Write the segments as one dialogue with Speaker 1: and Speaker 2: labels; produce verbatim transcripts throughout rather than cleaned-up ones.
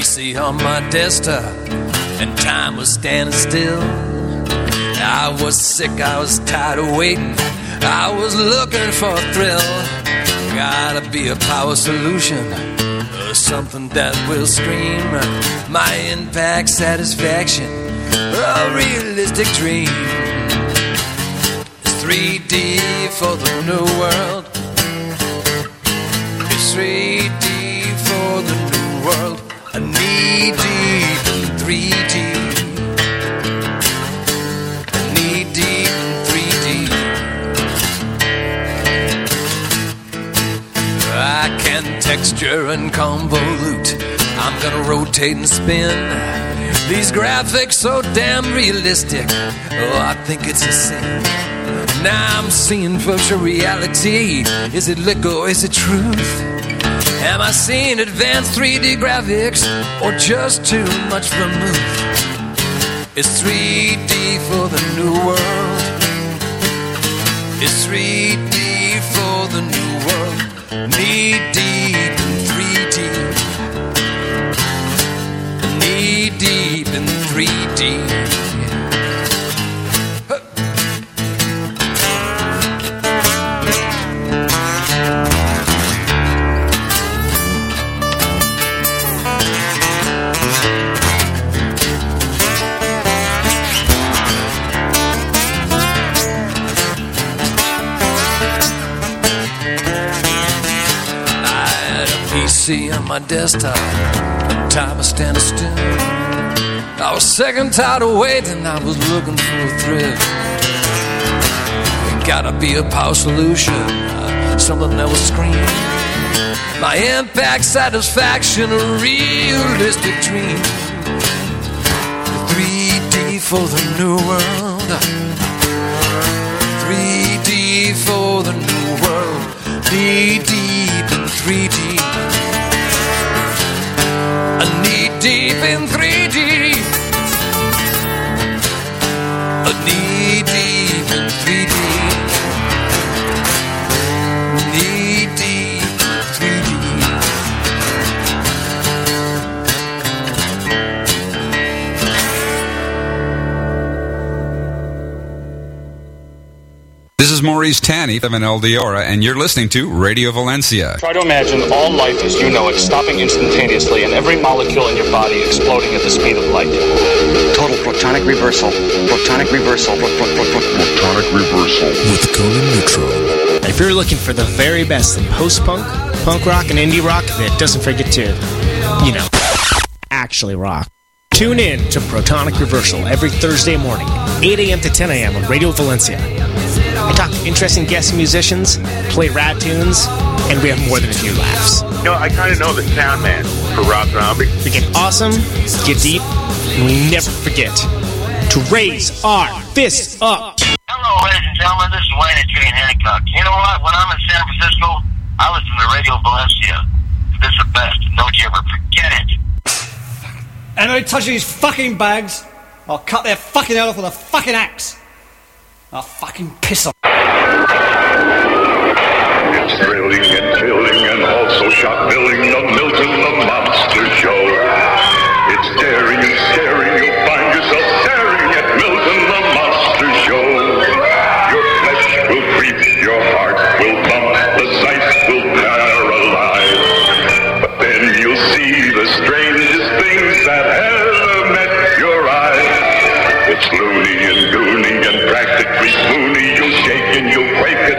Speaker 1: P C on my desktop, and time was standing still. I was sick, I was tired of waiting, I was looking for a thrill. Gotta be a power solution, or something that will scream my impact satisfaction, a realistic dream. It's three D for the new world. It's three D for the new world. A knee deep in three D. A knee deep in three D. I can texture and convolute. I'm gonna rotate and spin. These graphics so damn realistic. Oh, I think it's a sin. Now I'm seeing virtual reality. Is it liquor? Is it truth? Am I seeing advanced three D graphics or just too much vermouth? It's three D for the new world. It's three D for the new world. Knee deep in three D. Knee deep in three D. See on my desktop, time is standing still. I was sick and tired of waiting, I was looking for a thrill. It gotta be a power solution, uh, something that will scream my impact satisfaction, a realistic dream. three D for the new world. three D for the new world. Knee deep in three D. A knee deep in three D. A knee deep in three D. Knee deep in three D.
Speaker 2: This is Maurice Tanny of an Eldiora, and you're listening to Radio Valencia.
Speaker 3: Try to imagine all life as you know it stopping instantaneously and every molecule in your body exploding at the speed of light.
Speaker 4: Total protonic reversal. Protonic reversal. Pro- pro- pro- pro- protonic reversal.
Speaker 5: With Conan Neutron.
Speaker 6: If you're looking for the very best in post-punk, punk rock, and indie rock that doesn't forget to, you know, actually rock, tune in to Protonic Reversal every Thursday morning, eight a.m. to ten a.m. on Radio Valencia. I talk to interesting guest musicians, play rad tunes, and we have more than a few laughs.
Speaker 7: You know, I kind of know the sound man for Rob Zombie.
Speaker 6: We get awesome, get deep, and we never forget to raise our fists up.
Speaker 8: Hello, ladies and gentlemen. This is Wayne at Jane Hancock. You know what? When I'm in San Francisco, I listen to Radio Valencia. It's the best. Don't you ever forget it.
Speaker 9: Anybody touching these fucking bags, I'll cut their fucking head off with a fucking axe. I'll fucking piss off.
Speaker 10: It's thrilling and thrilling and also shock-filling, the Milton the Monster Show. It's daring and staring, you'll find yourself staring at Milton the Monster Show. Your flesh will creep, your heart will bump, the sight will paralyze. But then you'll see the strangest things that ever met your eyes. It's loony and goony and practically spoony, you'll shake and you'll quake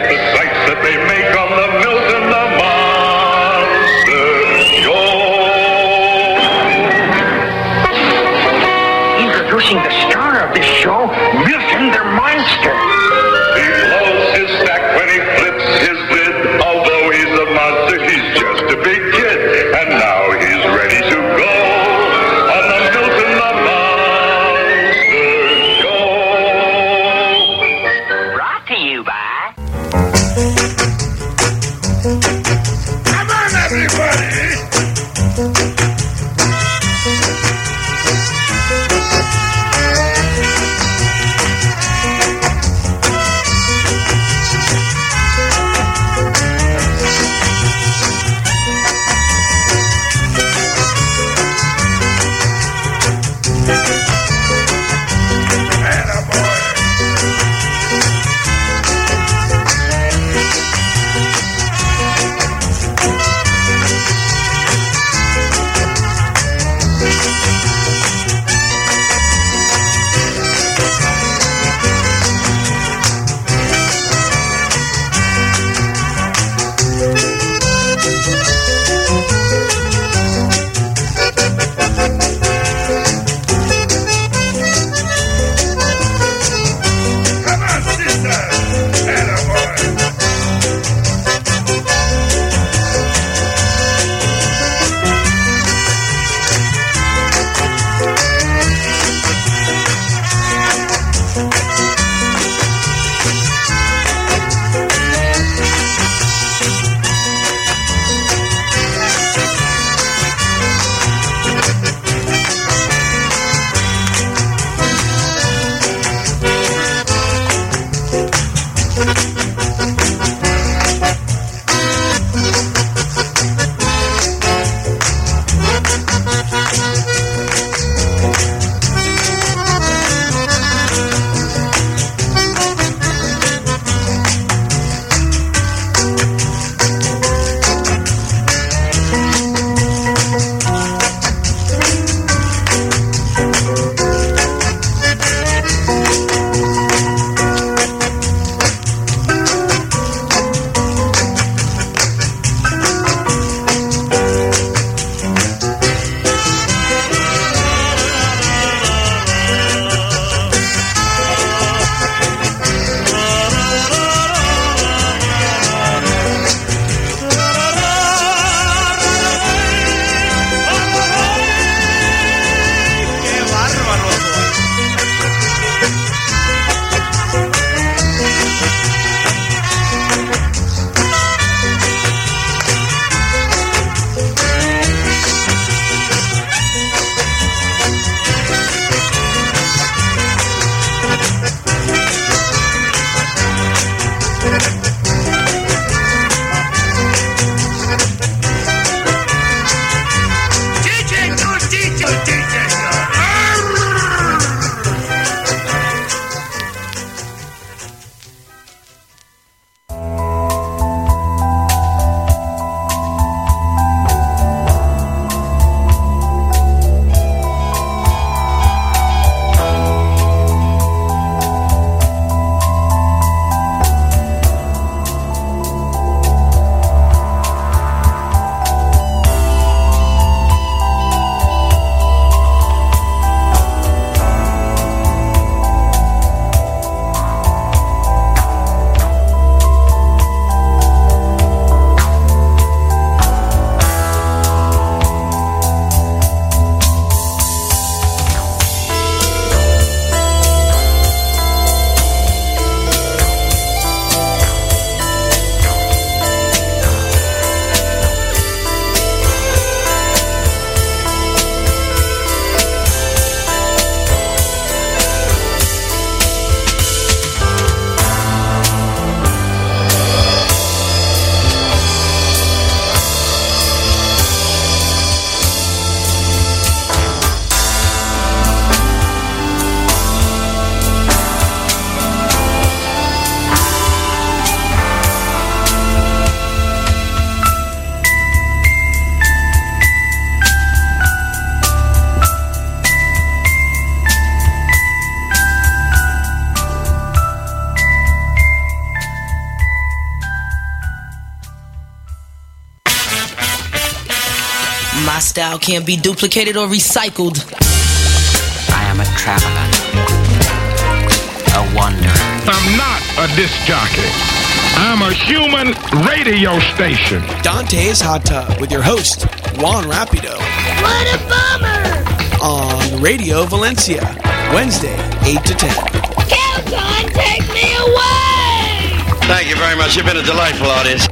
Speaker 5: My style can't be duplicated or recycled.
Speaker 11: I am a traveler, a wanderer.
Speaker 12: I'm not a disc jockey. I'm a human radio station.
Speaker 13: Dante's Hot Tub with your host, Juan Rapido.
Speaker 14: What a bummer!
Speaker 13: On Radio Valencia, Wednesday, eight to ten.
Speaker 14: Calgon, take me away!
Speaker 15: Thank you very much. You've been a delightful audience.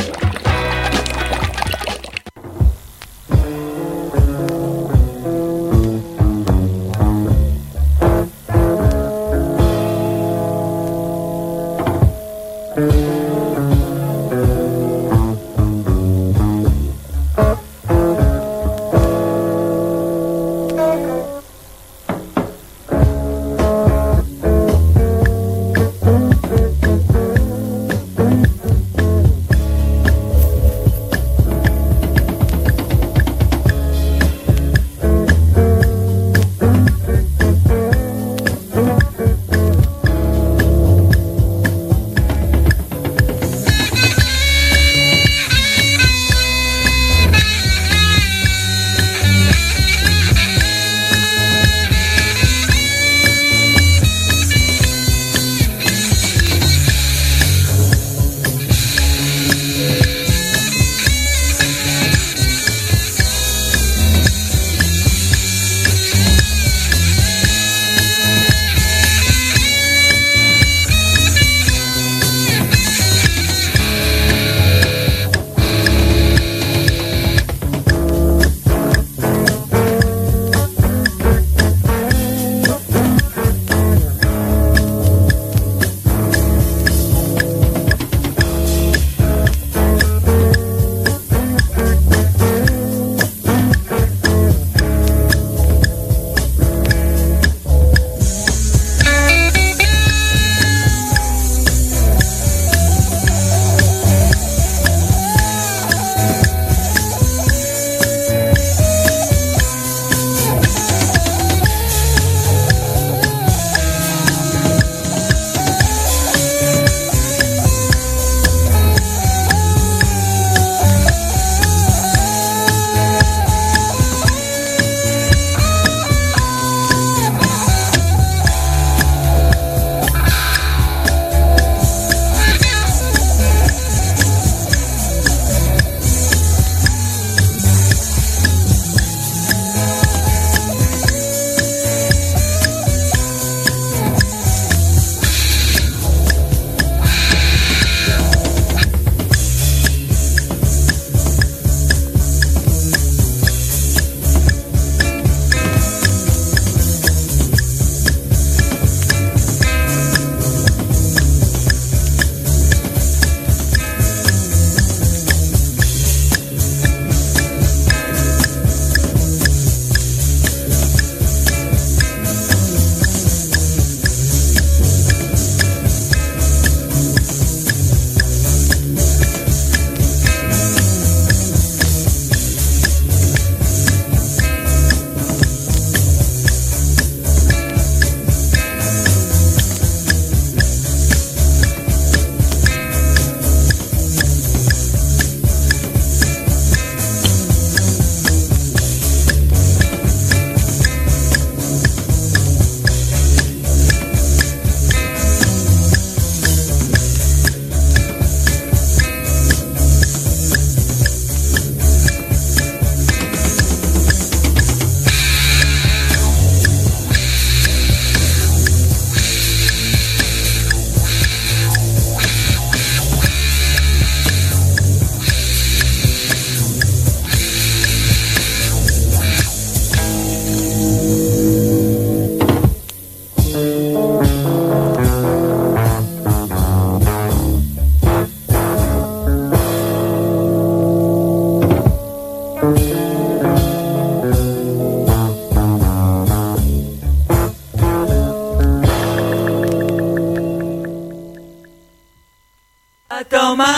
Speaker 16: don't mind.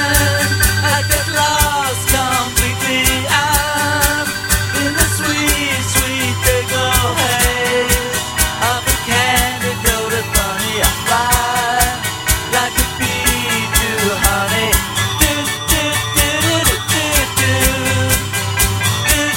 Speaker 16: I get lost completely. I'm in the sweet, sweet Dago haze of a candy coated bunny. I fly like a bee to honey. Do do do do do do do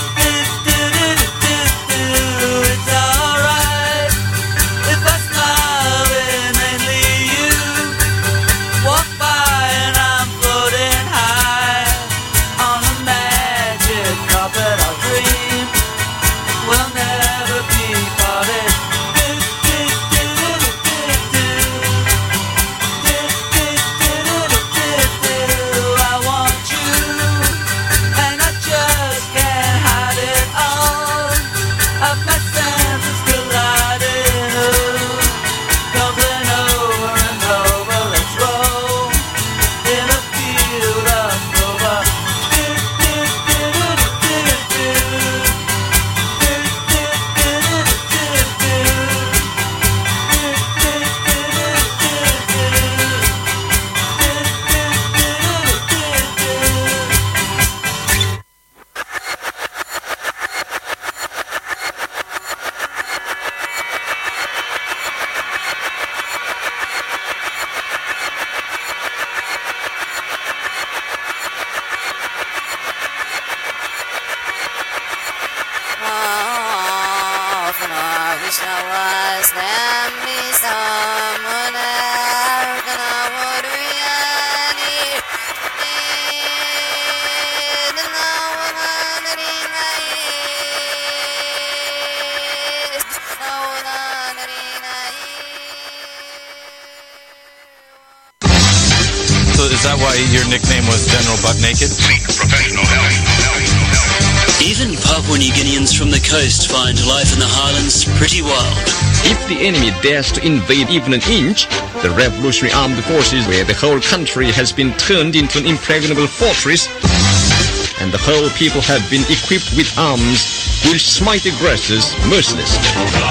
Speaker 17: So is that why your nickname was General Butt Naked?
Speaker 10: Professional help.
Speaker 18: Even Papua New Guineans from the coast find life in the highlands pretty wild.
Speaker 19: If the enemy dares to invade even an inch, the Revolutionary Armed Forces, where the whole country has been turned into an impregnable fortress, and the whole people have been equipped with arms, will smite aggressors mercilessly.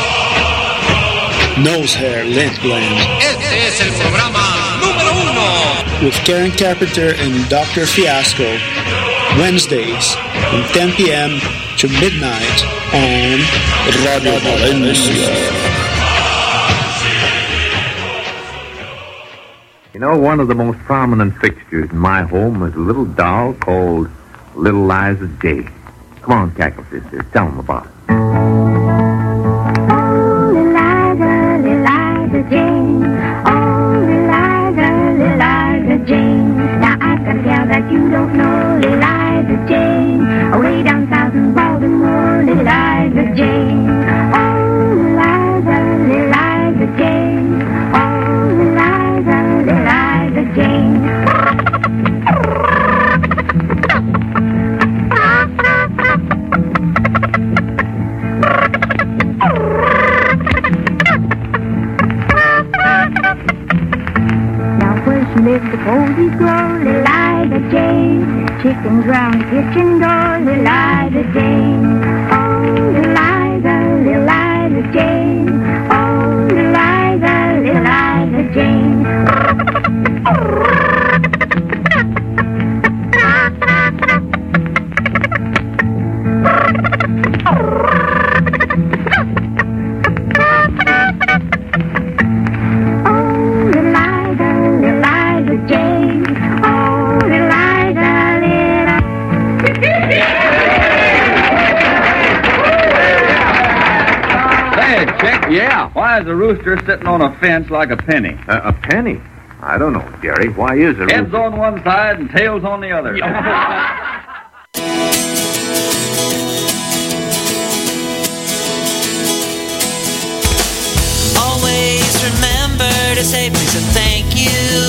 Speaker 20: Nose hair, lint gland.
Speaker 21: Este es el programa número uno.
Speaker 20: With Karen Carpenter and Doctor Fiasco. Wednesdays from ten p.m. to midnight on Radio Valencia.
Speaker 22: You know, one of the most prominent fixtures in my home is a little doll called Little Liza J. Come on, Cackle Sisters, tell them about it.
Speaker 23: Jane, oh, Eliza, Eliza Jane. Now I can tell that you don't know Eliza Jane. Away down south in Baltimore, Eliza Jane. Oh, Eliza, Eliza Jane. Oh, Eliza, Eliza Jane. Live the posies grow, Eliza Jane. Chickens round the kitchen door, Eliza Jane. Oh, Eliza, Eliza Jane. Oh, Eliza, Eliza Jane.
Speaker 24: Yeah, why is a rooster sitting on a fence like a penny?
Speaker 22: Uh, a penny? I don't know, Jerry. Why is a rooster?
Speaker 24: Head's on one side and tail's on the other.
Speaker 16: Always remember to say please and thank you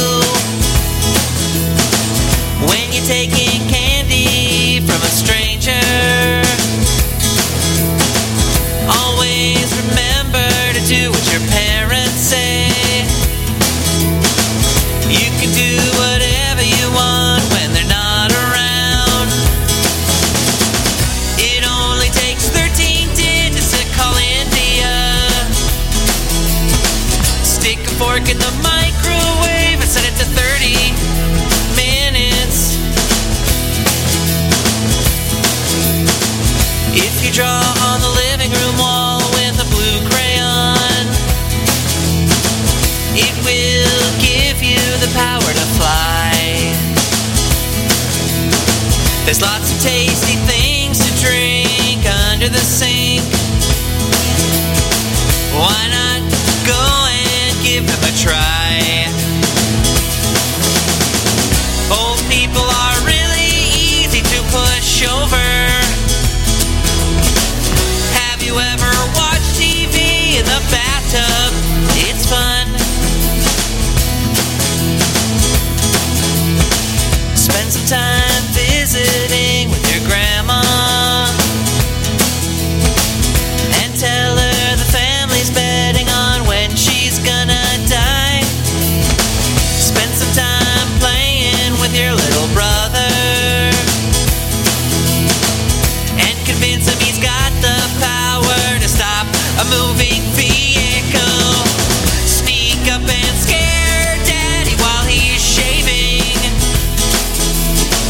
Speaker 16: when you're taking candy from a stranger. Always remember to do what your parents say. You can do whatever you want when they're not around. It only takes thirteen digits to call India. Stick a fork in the microwave and set it to thirty minutes. If you draw on the living room wall with a blue crayon, it will give you the power to fly. There's lots of tasty things to drink under the sink. Why not go and give them a try? Old people are really easy to push over. Have you ever watched T V in the bathtub? It's fun. Spend some time visiting with your grandma and tell her the family's betting on when she's gonna die. Spend some time playing with your little brother and convince him he's got the power to stop a moving vehicle. Sneak up and scare Daddy while he's shaving.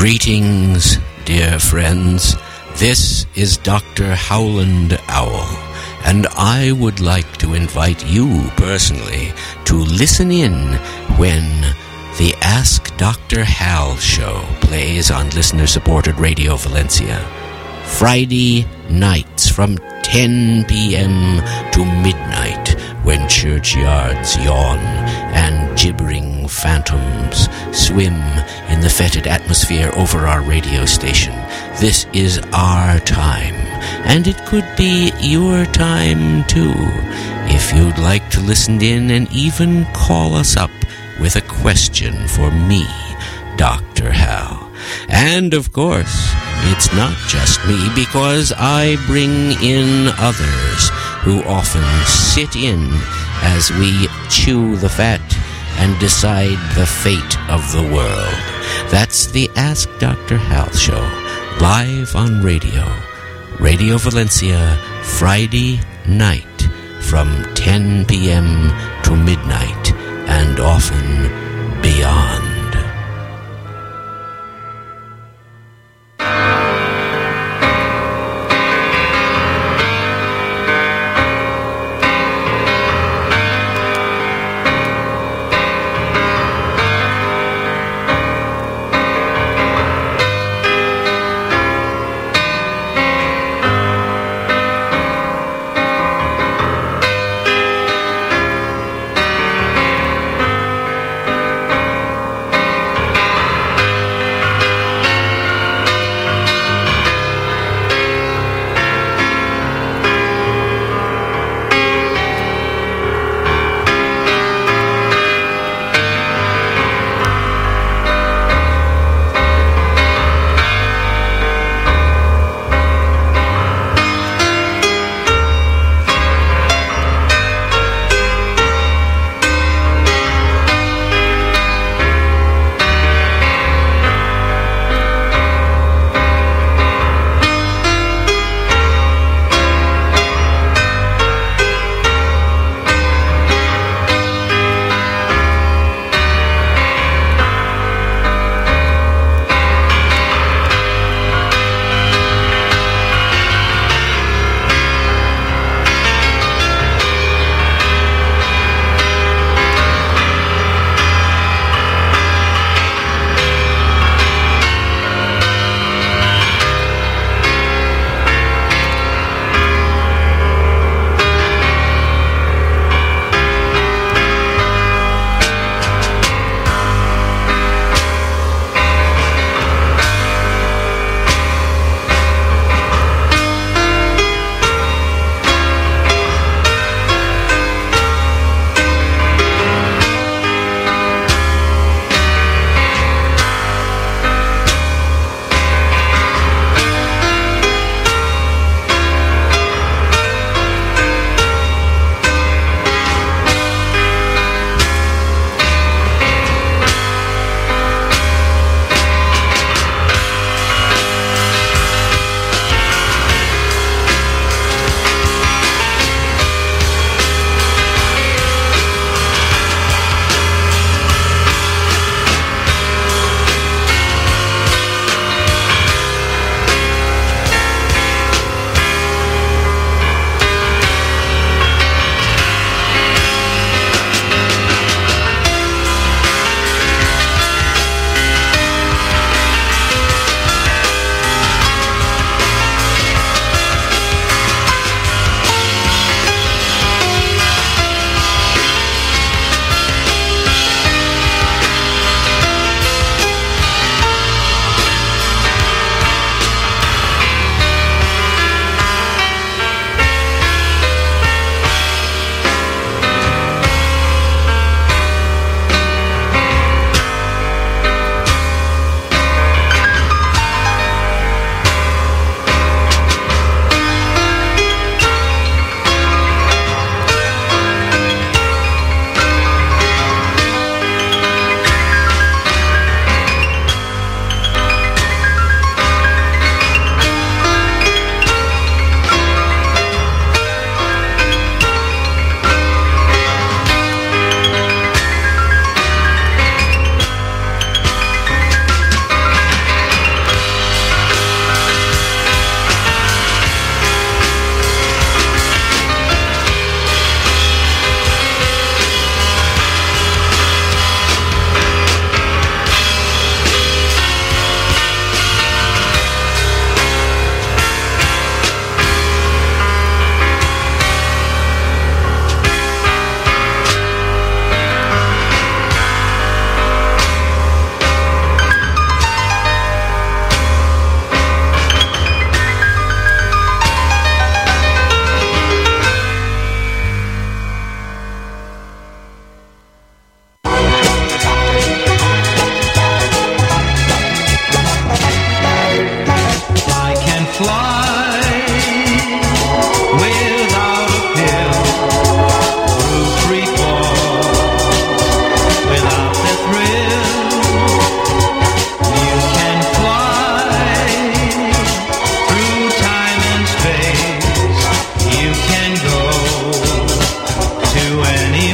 Speaker 1: Greetings, dear friends. This is Doctor Howland Owl, and I would like to invite you personally to listen in when the Ask Doctor Hal show plays on listener-supported Radio Valencia. Friday nights from ten p.m. to midnight, when churchyards yawn and gibbering phantoms swim in the fetid atmosphere over our radio station. This is our time, and it could be your time too, if you'd like to listen in and even call us up with a question for me, Doctor Hal. And of course, it's not just me, because I bring in others who often sit in as we chew the fat and decide the fate of the world. That's the Ask Doctor Hal show, live on radio. Radio Valencia, Friday night from ten p.m. to midnight, and often beyond.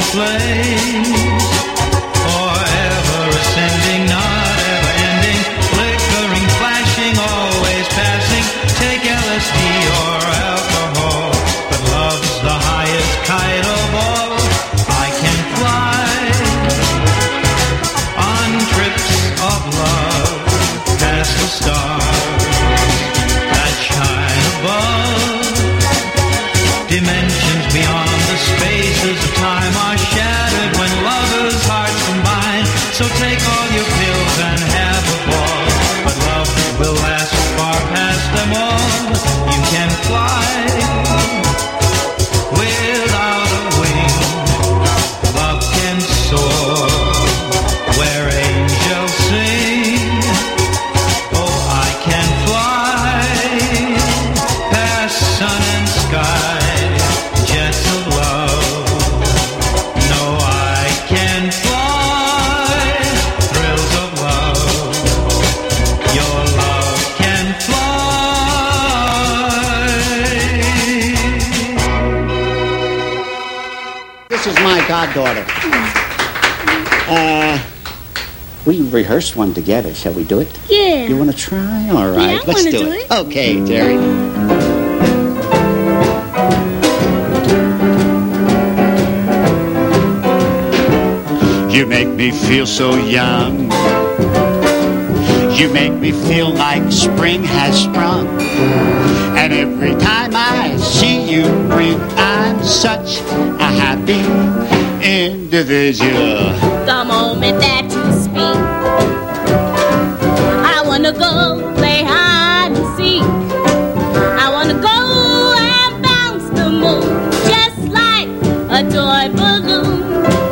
Speaker 2: flames, forever ascending, not ever ending, flickering, flashing, always passing. Take L S D or alcohol, but love's the highest kite of all. I can fly on trips of love past the stars that shine above. Dimensions beyond the spaces of time are shattered when lovers' hearts combine. So take all your pills and have a ball, but love will last far past them all. You can fly without a wing. Love can soar where angels sing. Oh, I can fly past sun and sky. Jets of love. No, I can fly. Thrills of love. Your love can fly.
Speaker 3: This is my goddaughter. Uh, we rehearsed one together. Shall we do it?
Speaker 23: Yeah.
Speaker 3: You want to try? All right.
Speaker 23: Yeah, I
Speaker 3: Let's
Speaker 23: wanna
Speaker 3: do,
Speaker 23: do
Speaker 3: it.
Speaker 23: it.
Speaker 3: Okay, Terry. You make me feel so young. You make me feel like spring has sprung. And every time I see you grin, I'm such a happy individual.
Speaker 14: The moment that you speak, I wanna go play hide and seek. I wanna go and bounce the moon just like a toy balloon.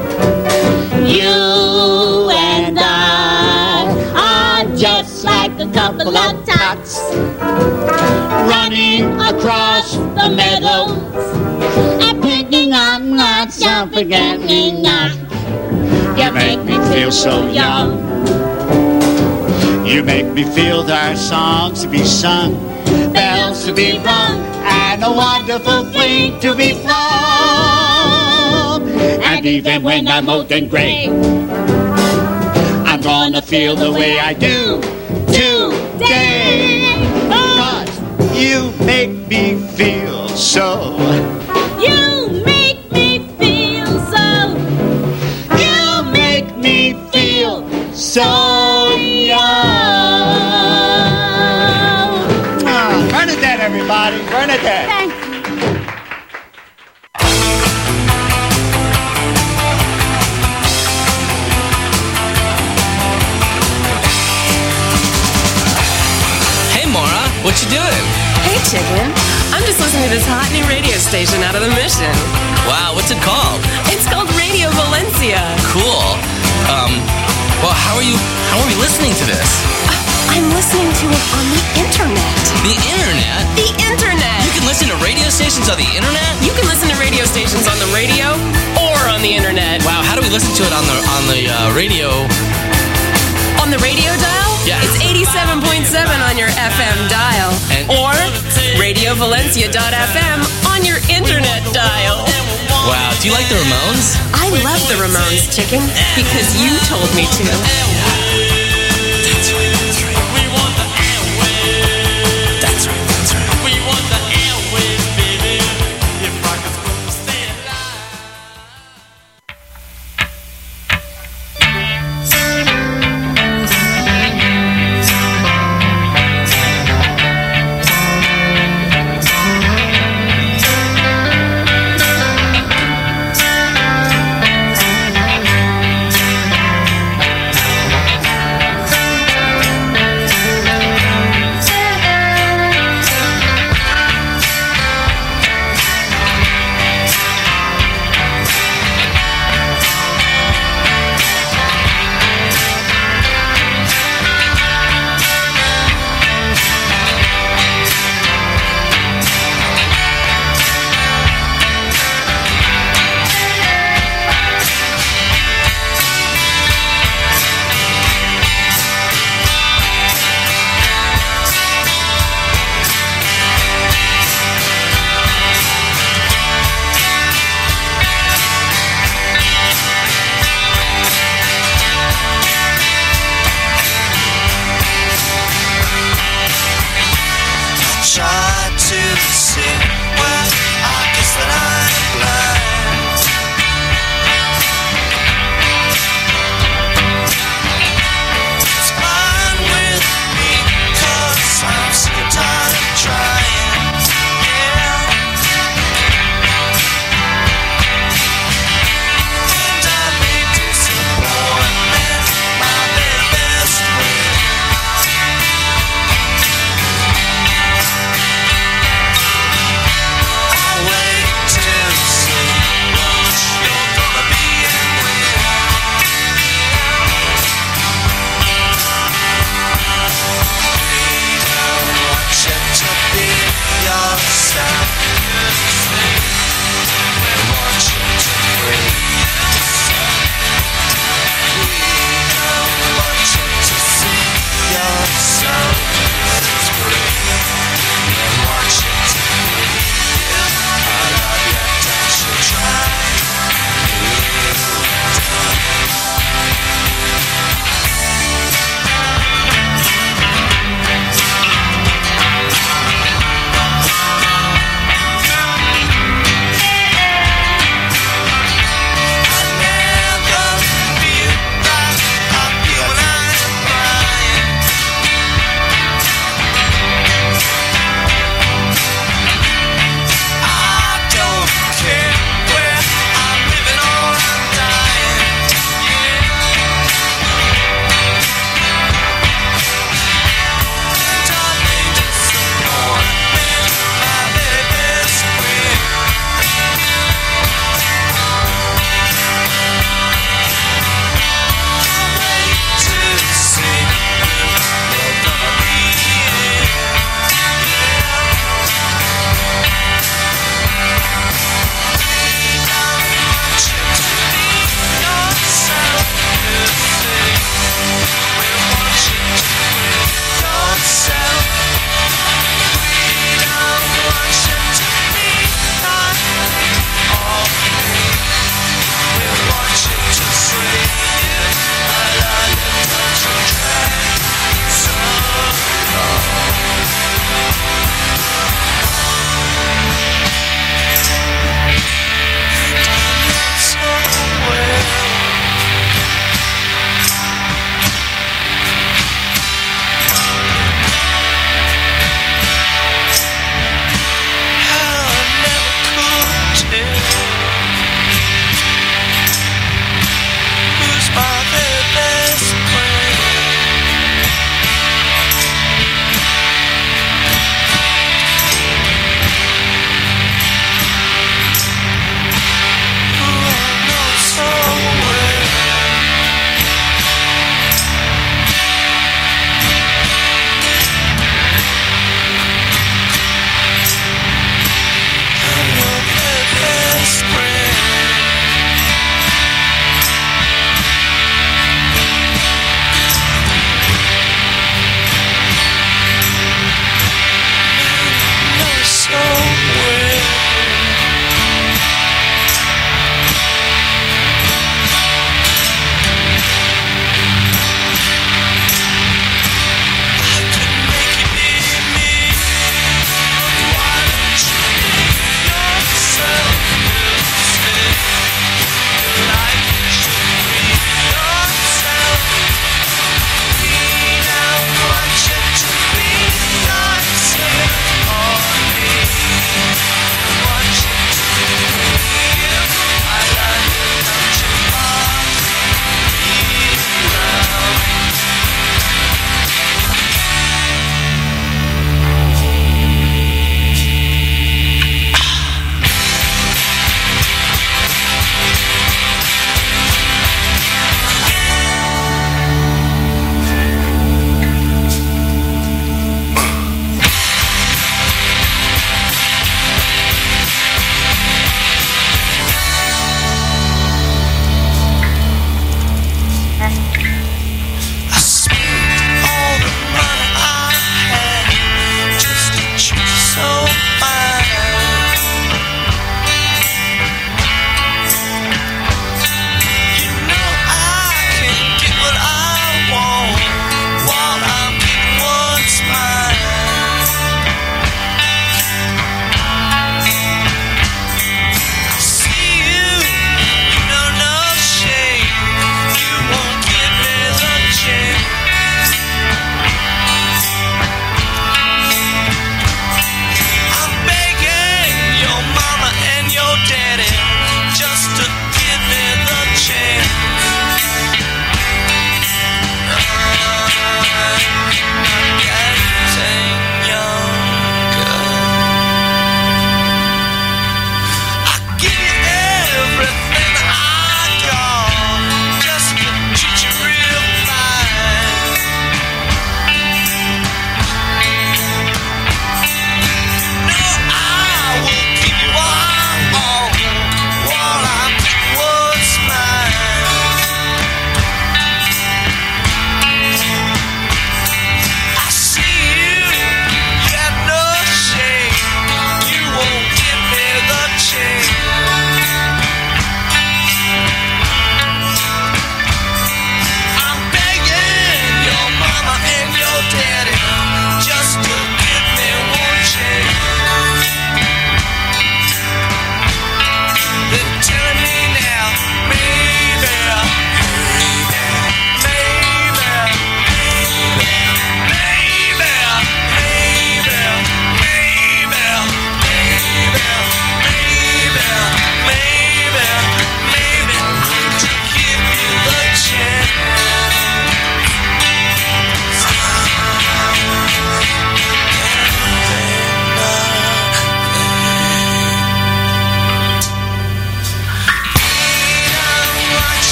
Speaker 14: You and I are just like a couple of tots running across the meadows and picking up nuts and forgetting not. You make me feel so young.
Speaker 3: You make me feel there are songs to be sung, bells to be rung, and a wonderful fleet to be flown. And even when I'm old and gray, I'm gonna feel the way I do today. Cause you make me feel so.
Speaker 14: You make me feel so.
Speaker 3: You make me feel so young. Ah, Bernadette, everybody. Bernadette.
Speaker 14: Thank you.
Speaker 4: Hey, Maura, what you doing?
Speaker 7: Hey, Chicken. I'm just listening to this hot new radio station out of the Mission.
Speaker 4: Wow, what's it called?
Speaker 7: It's called Radio Valencia.
Speaker 4: Cool. Um, well, how are you, how are we listening to this?
Speaker 7: I'm listening to it on the internet.
Speaker 4: The internet?
Speaker 7: The internet!
Speaker 4: You can listen to radio stations on the internet?
Speaker 7: You can listen to radio stations on the radio or on the internet.
Speaker 4: Wow, how do we listen to it on the, on the uh, radio?
Speaker 7: On the radio dial?
Speaker 4: Yeah.
Speaker 7: It's eighty-seven point seven on your F M dial.
Speaker 4: And
Speaker 7: or radio valencia dot f m on your internet dial.
Speaker 4: Wow, do you like the Ramones?
Speaker 7: I love the Ramones, Chicken, because you told me to.
Speaker 4: That's right, that's right. We want the airwaves. That's right, that's right. We want the airwaves, baby. If rock is supposed to stay alive.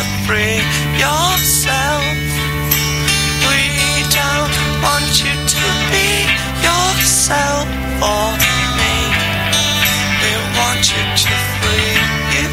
Speaker 4: to free yourself. We don't want you to be yourself or me. We want you to free you.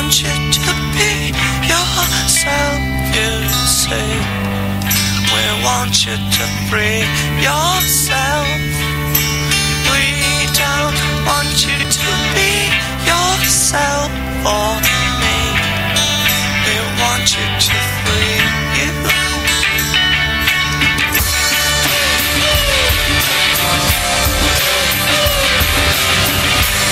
Speaker 4: want you to be yourself, you say. We want you to free yourself. We don't want you to be yourself or